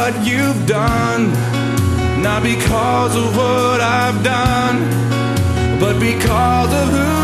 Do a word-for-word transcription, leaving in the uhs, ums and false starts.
what you've done, not because of what I've done, but because of who